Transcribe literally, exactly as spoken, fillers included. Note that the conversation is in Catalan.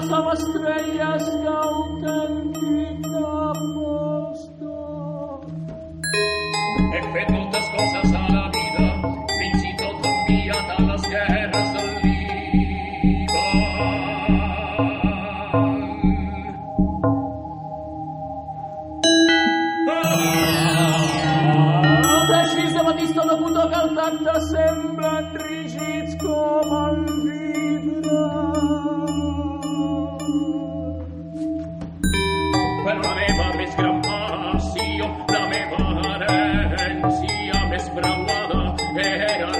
som estrelles d'autèntica aposta. He fet moltes coses a la vida, fins i tot enviat a les guerres del Batista de puto que el tacte semblen rígids com el vidre. Per la meva més gran passió, la meva herència més preuada era